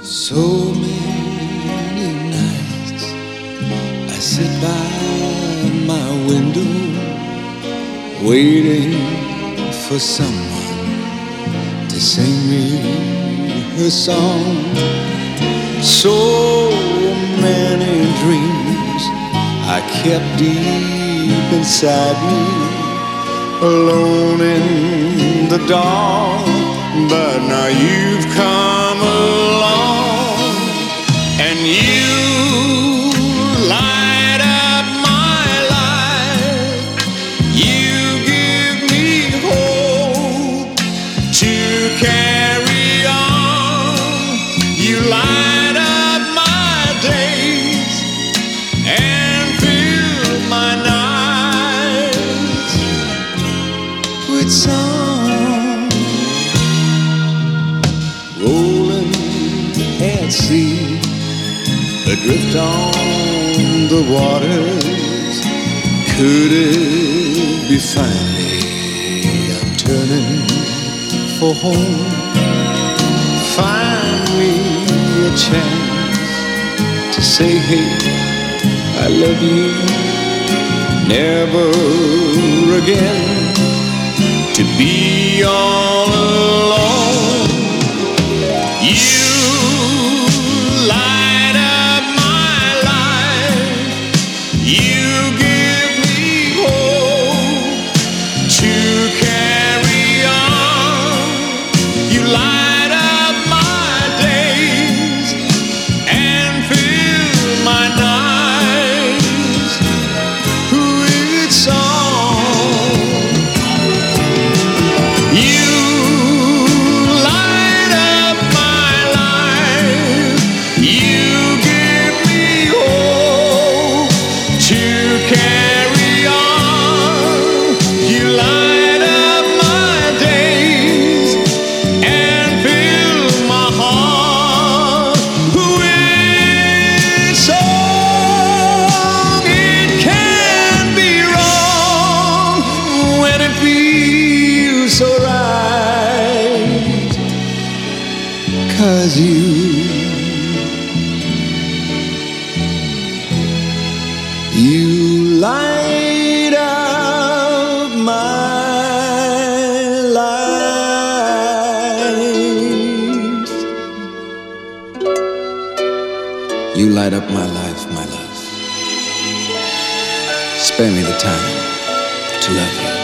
So many nights I sit by my window waiting for someone to sing me her song. So many dreams I kept deep inside me, alone in the dark. But now you've come along and you light up my life. You give me hope to carry on. You light up my days and fill my nights with song. Rolling at sea, adrift on the waters. Could it be finally I'm turning for home? Find me a chance to say, hey, I love you. Never again to be all alone. You light up my life. You give me hope to carry on. You light up my days and fill my nights with song. You so right, 'cause you light up my life. You light up my life, my love. Spare me the time to love you.